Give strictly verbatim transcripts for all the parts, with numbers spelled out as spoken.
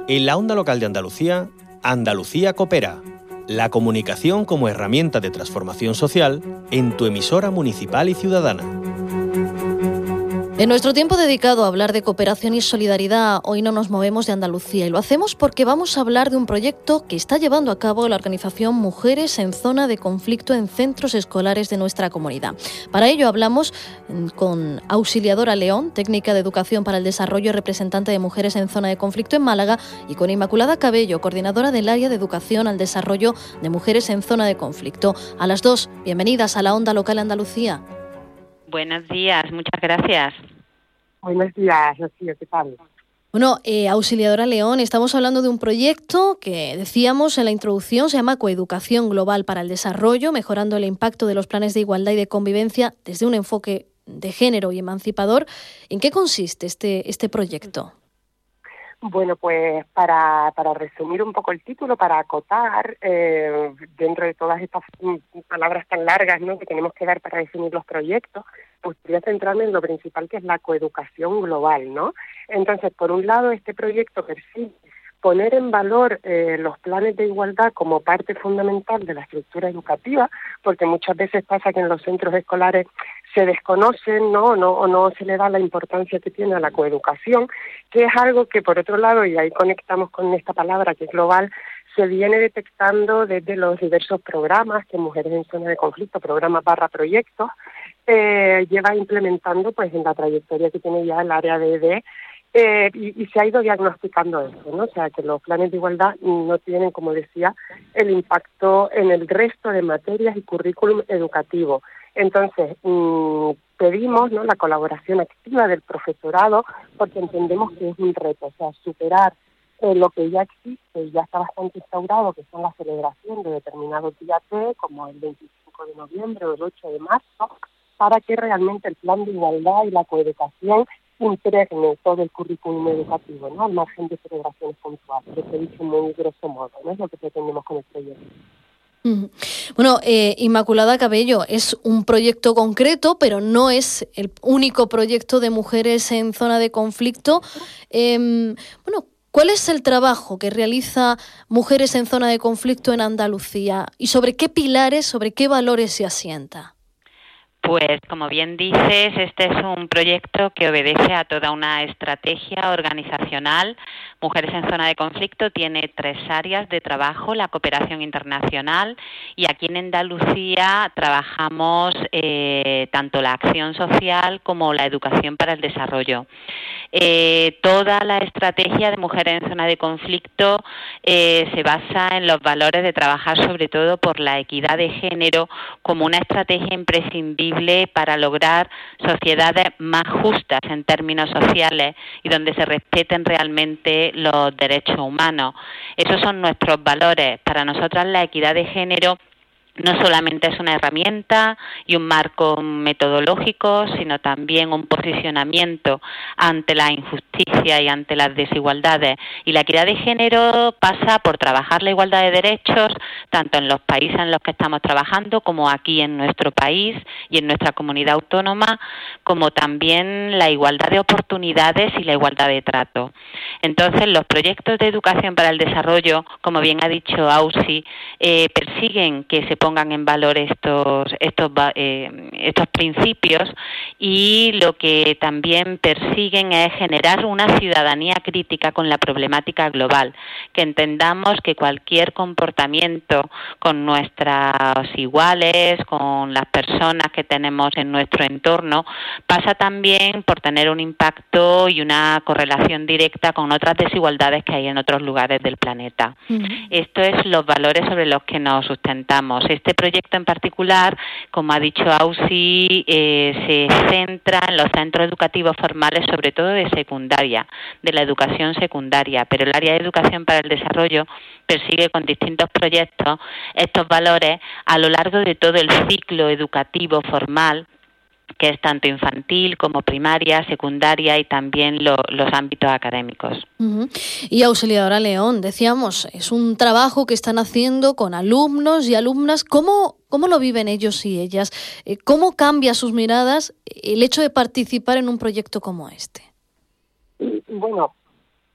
En la onda local de Andalucía, Andalucía Coopera. La comunicación como herramienta de transformación social en tu emisora municipal y ciudadana. En nuestro tiempo dedicado a hablar de cooperación y solidaridad, hoy no nos movemos de Andalucía y lo hacemos porque vamos a hablar de un proyecto que está llevando a cabo la organización Mujeres en Zona de Conflicto en centros escolares de nuestra comunidad. Para ello hablamos con Auxiliadora León, técnica de educación para el desarrollo y representante de Mujeres en Zona de Conflicto en Málaga, y con Inmaculada Cabello, coordinadora del área de educación al desarrollo de Mujeres en Zona de Conflicto. A las dos, bienvenidas a la Onda Local Andalucía. Buenos días, muchas gracias. Buenos días, Rocío, ¿qué tal? Bueno, eh, Auxiliadora León, estamos hablando de un proyecto que decíamos en la introducción, se llama Coeducación Global para el Desarrollo, mejorando el impacto de los planes de igualdad y de convivencia desde un enfoque de género y emancipador. ¿En qué consiste este, este proyecto? Bueno, pues para, para resumir un poco el título, para acotar, eh, dentro de todas estas palabras tan largas, ¿no?, que tenemos que dar para definir los proyectos, pues voy a centrarme en lo principal, que es la coeducación global, ¿no? Entonces, por un lado, este proyecto persigue poner en valor eh, los planes de igualdad como parte fundamental de la estructura educativa, porque muchas veces pasa que en los centros escolares se desconocen, ¿no? No, o no se le da la importancia que tiene a la coeducación, que es algo que, por otro lado, y ahí conectamos con esta palabra que es global, se viene detectando desde los diversos programas que Mujeres en Zona de Conflicto, programas barra proyectos, eh, lleva implementando pues en la trayectoria que tiene ya el área de E D, eh, y, y se ha ido diagnosticando esto, ¿no? O sea, que los planes de igualdad no tienen, como decía, el impacto en el resto de materias y currículum educativo. Entonces, mmm, pedimos, ¿no?, la colaboración activa del profesorado, porque entendemos que es un reto, o sea, superar eh, lo que ya existe y ya está bastante instaurado, que son la celebración de determinados días T, como el veinticinco de noviembre o el ocho de marzo, para que realmente el plan de igualdad y la coeducación impregne todo el currículum educativo, ¿no?, al margen de celebraciones puntuales. Lo he dicho muy grosso modo, ¿no?, es lo que pretendemos con el proyecto. Bueno, eh, Inmaculada Cabello, es un proyecto concreto, pero no es el único proyecto de Mujeres en Zona de Conflicto. Eh, bueno, ¿cuál es el trabajo que realiza Mujeres en Zona de Conflicto en Andalucía y sobre qué pilares, sobre qué valores se asienta? Pues, como bien dices, este es un proyecto que obedece a toda una estrategia organizacional. Mujeres en Zona de Conflicto tiene tres áreas de trabajo: la cooperación internacional, y aquí en Andalucía trabajamos eh, tanto la acción social como la educación para el desarrollo. Eh, toda la estrategia de Mujeres en Zona de Conflicto eh, se basa en los valores de trabajar sobre todo por la equidad de género como una estrategia imprescindible para lograr sociedades más justas en términos sociales y donde se respeten realmente los derechos humanos. Esos son nuestros valores. Para nosotras la equidad de género no solamente es una herramienta y un marco metodológico, sino también un posicionamiento ante la injusticia y ante las desigualdades. Y la equidad de género pasa por trabajar la igualdad de derechos, tanto en los países en los que estamos trabajando, como aquí en nuestro país y en nuestra comunidad autónoma, como también la igualdad de oportunidades y la igualdad de trato. Entonces, los proyectos de educación para el desarrollo, como bien ha dicho Ausi, eh, persiguen que se pongan en valor estos estos eh, estos principios, y lo que también persiguen es generar una ciudadanía crítica con la problemática global, que entendamos que cualquier comportamiento con nuestras iguales, con las personas que tenemos en nuestro entorno, pasa también por tener un impacto y una correlación directa con otras desigualdades que hay en otros lugares del planeta. Uh-huh. Esto es los valores sobre los que nos sustentamos. Este proyecto en particular, como ha dicho Ausi, eh, se centra en los centros educativos formales, sobre todo de secundaria, de la educación secundaria, pero el área de educación para el desarrollo persigue con distintos proyectos estos valores a lo largo de todo el ciclo educativo formal, que es tanto infantil como primaria, secundaria y también lo, los ámbitos académicos. Uh-huh. Y Auxiliadora León, decíamos, es un trabajo que están haciendo con alumnos y alumnas. ¿Cómo, cómo lo viven ellos y ellas? ¿Cómo cambia sus miradas el hecho de participar en un proyecto como este? Bueno,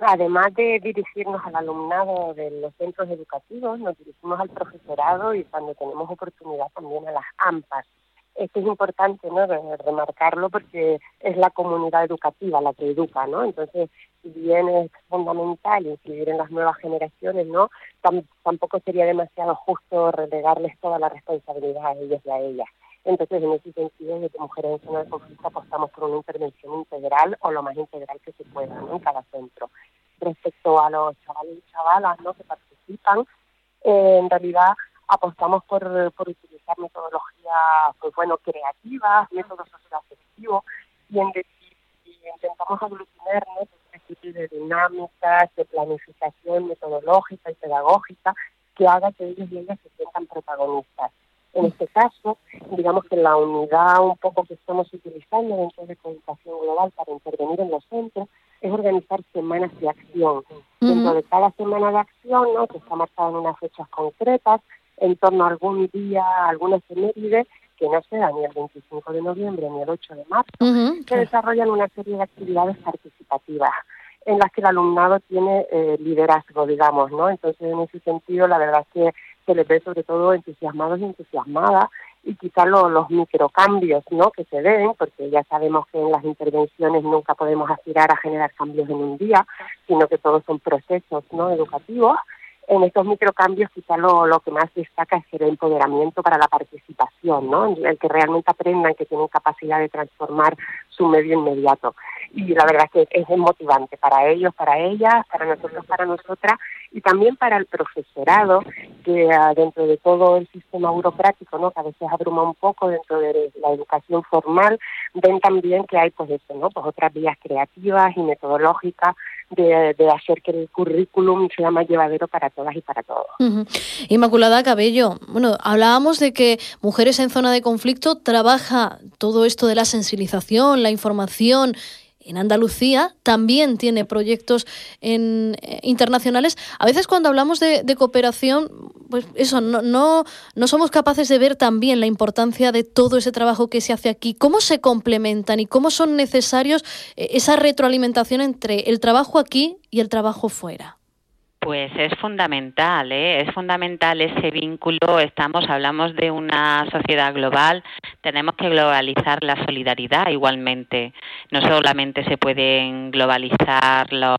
Además de dirigirnos al alumnado de los centros educativos, nos dirigimos al profesorado y cuando tenemos oportunidad también a las AMPAs. Esto es importante, ¿no?, de remarcarlo porque es la comunidad educativa la que educa, ¿no? Entonces, si bien es fundamental incidir en las nuevas generaciones, ¿no?, Tam- tampoco sería demasiado justo relegarles toda la responsabilidad a ellos y a ellas. Entonces, en ese sentido, desde Mujeres en Zona de Conflicto apostamos por una intervención integral o lo más integral que se pueda, ¿no?, en cada centro. Respecto a los chavales y chavalas, ¿no?, que participan, eh, en realidad apostamos por, por utilizar metodologías, pues bueno, creativas, métodos socioafectivos, y, en de, y intentamos aglutinar, ¿no?, una serie de dinámicas, de planificación metodológica y pedagógica que haga que ellos y ellas se sientan protagonistas. En este caso, digamos que la unidad un poco que estamos utilizando dentro de Coeducación Global para intervenir en los centros es organizar semanas de acción. Uh-huh. Dentro de cada semana de acción, ¿no?, que está marcada en unas fechas concretas, en torno a algún día, alguna efeméride, que no se da ni el veinticinco de noviembre ni el ocho de marzo, uh-huh, se desarrollan una serie de actividades participativas en las que el alumnado tiene eh, liderazgo, digamos, ¿no? Entonces, en ese sentido, la verdad es que se les ve sobre todo entusiasmados y entusiasmadas, y quizás lo, los microcambios, ¿no?, que se den, porque ya sabemos que en las intervenciones nunca podemos aspirar a generar cambios en un día, sino que todos son procesos, ¿no?, educativos. En estos microcambios quizá lo, lo que más destaca es el empoderamiento para la participación, ¿no?, el que realmente aprendan que tienen capacidad de transformar su medio inmediato. Y la verdad es que es motivante para ellos, para ellas, para nosotros, para nosotras, y también para el profesorado, que uh, dentro de todo el sistema burocrático, ¿no?, que a veces abruma un poco dentro de la educación formal, ven también que hay, pues eso, ¿no?, pues otras vías creativas y metodológicas de, de hacer que el currículum sea más llevadero para todas y para todos. Uh-huh. Inmaculada Cabello, bueno, hablábamos de que Mujeres en Zona de Conflicto trabaja todo esto de la sensibilización, la información en Andalucía, también tiene proyectos en, eh, internacionales. A veces cuando hablamos de, de cooperación, pues eso, no, no, no somos capaces de ver también la importancia de todo ese trabajo que se hace aquí. ¿Cómo se complementan y cómo son necesarios eh, esa retroalimentación entre el trabajo aquí y el trabajo fuera? Pues es fundamental, ¿eh? Es fundamental ese vínculo. Estamos, hablamos de una sociedad global, tenemos que globalizar la solidaridad igualmente. No solamente se pueden globalizar los,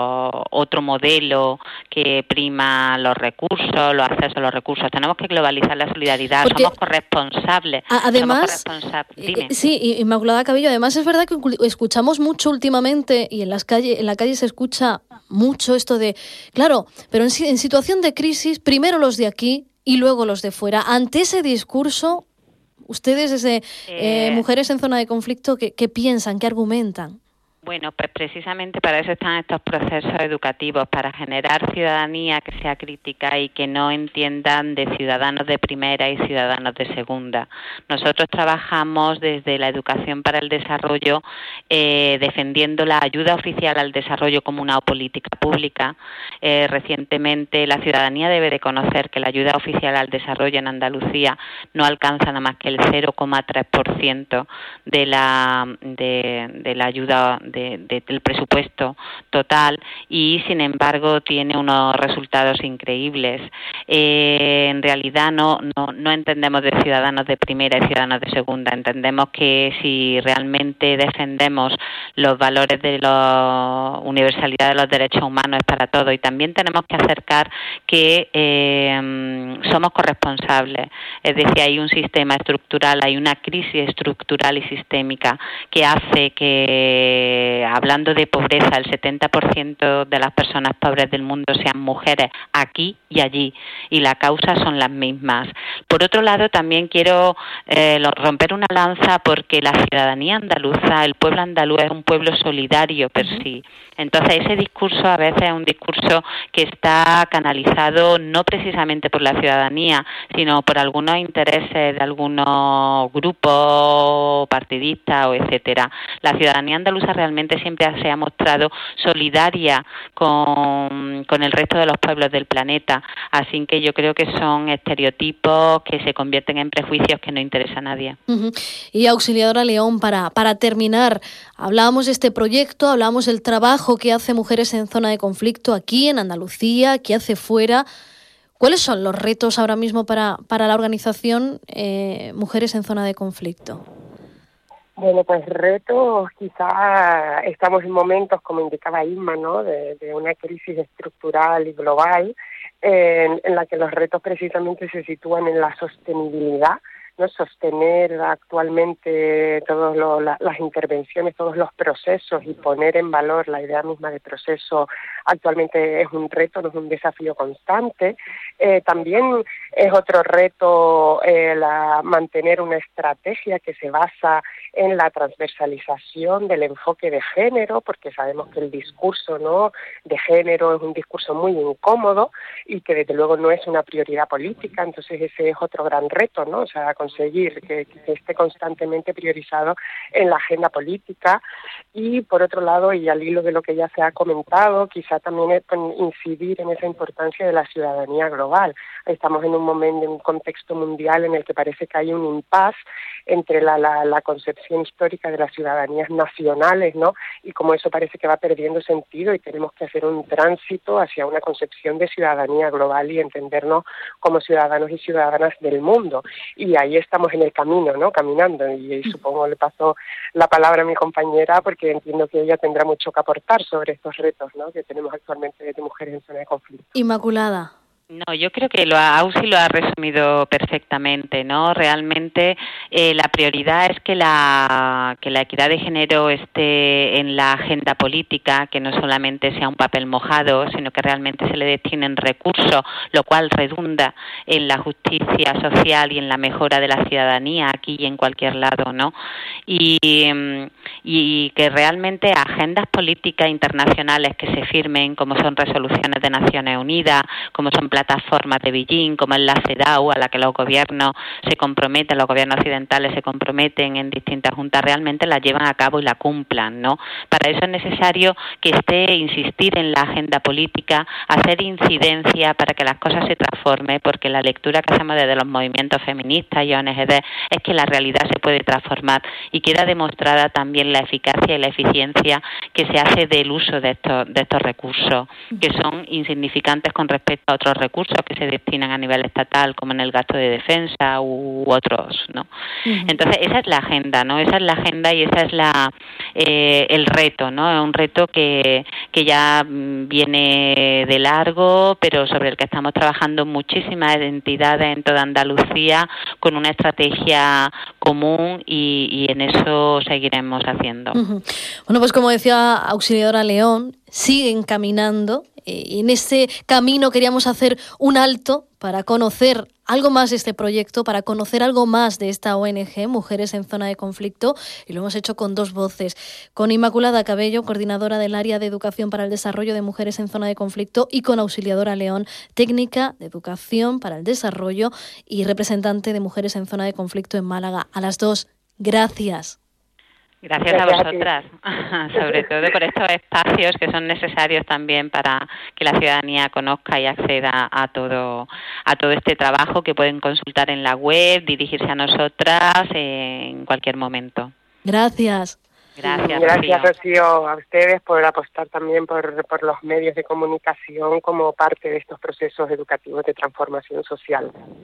otro modelo que prima los recursos, los accesos a los recursos. Tenemos que globalizar la solidaridad. Porque somos corresponsables. Además, somos corresponsables. Sí, Inmaculada Cabello, además es verdad que escuchamos mucho últimamente y en las calles, en la calle se escucha mucho esto de, claro, pero en, en situación de crisis, primero los de aquí y luego los de fuera. Ante ese discurso, ustedes desde eh, eh, Mujeres en Zona de Conflicto, ¿qué, qué piensan, qué argumentan? Bueno, pues precisamente para eso están estos procesos educativos, para generar ciudadanía que sea crítica y que no entiendan de ciudadanos de primera y ciudadanos de segunda. Nosotros trabajamos desde la educación para el desarrollo, eh, defendiendo la ayuda oficial al desarrollo como una política pública. Eh, recientemente la ciudadanía debe de conocer que la ayuda oficial al desarrollo en Andalucía no alcanza nada más que el cero coma tres por ciento de la, de, de la ayuda De, de, del presupuesto total, y sin embargo tiene unos resultados increíbles. Eh, en realidad no, no, no entendemos de ciudadanos de primera y ciudadanos de segunda. Entendemos que si realmente defendemos los valores de la universalidad de los derechos humanos es para todos, y también tenemos que acercar que eh, somos corresponsables. Es decir, hay un sistema estructural, hay una crisis estructural y sistémica que hace que hablando de pobreza, el setenta por ciento de las personas pobres del mundo sean mujeres aquí y allí, y la causa son las mismas. Por otro lado, también quiero eh, romper una lanza porque la ciudadanía andaluza, el pueblo andaluz es un pueblo solidario per sí. Entonces, ese discurso a veces es un discurso que está canalizado no precisamente por la ciudadanía, sino por algunos intereses de algunos grupos partidistas o etcétera. La ciudadanía andaluza realmente realmente siempre se ha mostrado solidaria con, con el resto de los pueblos del planeta. Así que yo creo que son estereotipos que se convierten en prejuicios que no interesa a nadie. Uh-huh. Y Auxiliadora León, para, para terminar, hablábamos de este proyecto, hablábamos del trabajo que hace Mujeres en Zona de Conflicto aquí en Andalucía, que hace fuera. ¿Cuáles son los retos ahora mismo para, para la organización eh, Mujeres en Zona de Conflicto? Bueno, pues retos, quizá estamos en momentos, como indicaba Inma, ¿no?, de, de una crisis estructural y global, en, en la que los retos precisamente se sitúan en la sostenibilidad, ¿no? Sostener actualmente todas la, las intervenciones, todos los procesos y poner en valor la idea misma de proceso actualmente es un reto, no es un desafío constante. Eh, también es otro reto eh, la, mantener una estrategia que se basa en la transversalización del enfoque de género, porque sabemos que el discurso, ¿no?, de género es un discurso muy incómodo y que desde luego no es una prioridad política, entonces ese es otro gran reto, ¿no? O sea, conseguir que, que esté constantemente priorizado en la agenda política. Y por otro lado, y al hilo de lo que ya se ha comentado, quizá también es incidir en esa importancia de la ciudadanía global. Estamos en un momento, en un contexto mundial en el que parece que hay un impasse entre la, la, la concepción histórica de las ciudadanías nacionales, ¿no?, y como eso parece que va perdiendo sentido y tenemos que hacer un tránsito hacia una concepción de ciudadanía global y entendernos como ciudadanos y ciudadanas del mundo. Y ahí estamos en el camino, ¿no?, caminando, y, y supongo le paso la palabra a mi compañera porque entiendo que ella tendrá mucho que aportar sobre estos retos, ¿no?, que tenemos actualmente de mujeres en zona de conflicto. Inmaculada. No, yo creo que lo ha, Auxi lo ha resumido perfectamente, ¿no? Realmente eh, la prioridad es que la que la equidad de género esté en la agenda política, que no solamente sea un papel mojado, sino que realmente se le destinen recursos, lo cual redunda en la justicia social y en la mejora de la ciudadanía aquí y en cualquier lado, ¿no? Y, y que realmente agendas políticas internacionales que se firmen, como son resoluciones de Naciones Unidas, como son plataformas de Beijing, como es la CEDAW, a la que los gobiernos se comprometen, los gobiernos occidentales se comprometen en distintas juntas, realmente la llevan a cabo y la cumplan, ¿no? Para eso es necesario que esté, insistir en la agenda política, hacer incidencia para que las cosas se transformen, porque la lectura que hacemos desde los movimientos feministas y O N G D es que la realidad se puede transformar y queda demostrada también la eficacia y la eficiencia que se hace del uso de estos, de estos recursos, que son insignificantes con respecto a otros recursos que se destinan a nivel estatal, como en el gasto de defensa u otros, ¿no? Uh-huh. Entonces esa es la agenda, ¿no? Esa es la agenda y esa es la eh, el reto, ¿no? Es un reto que que ya viene de largo, pero sobre el que estamos trabajando muchísimas entidades en toda Andalucía con una estrategia común y, y en eso seguiremos haciendo. Uh-huh. Bueno, pues como decía Auxiliadora León, siguen caminando. Y en ese camino queríamos hacer un alto para conocer algo más de este proyecto, para conocer algo más de esta O N G, Mujeres en Zona de Conflicto, y lo hemos hecho con dos voces, con Inmaculada Cabello, coordinadora del Área de Educación para el Desarrollo de Mujeres en Zona de Conflicto, y con Auxiliadora León, técnica de Educación para el Desarrollo y representante de Mujeres en Zona de Conflicto en Málaga. A las dos, gracias. Gracias a vosotras, sobre todo por estos espacios que son necesarios también para que la ciudadanía conozca y acceda a todo a todo este trabajo que pueden consultar en la web, dirigirse a nosotras en cualquier momento. Gracias. Gracias, Gracias, Rocío, a ustedes por apostar también por, por los medios de comunicación como parte de estos procesos educativos de transformación social.